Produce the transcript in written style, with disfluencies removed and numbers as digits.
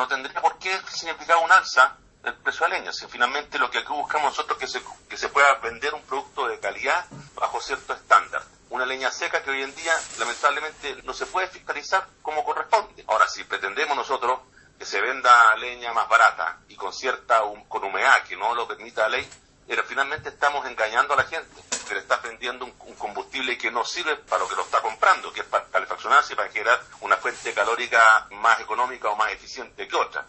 no tendría por qué significar un alza del precio de la leña. Si finalmente lo que aquí buscamos nosotros es que se pueda vender un producto de calidad bajo cierto estándar. Una leña seca que hoy en día lamentablemente no se puede fiscalizar como corresponde. Ahora, si pretendemos nosotros que se venda leña más barata y con con humedad que no lo permita la ley, pero finalmente estamos engañando a la gente, que le está vendiendo un combustible que no sirve para lo que lo está comprando, que es para calefaccionarse y para generar una fuente calórica más económica o más eficiente que otra.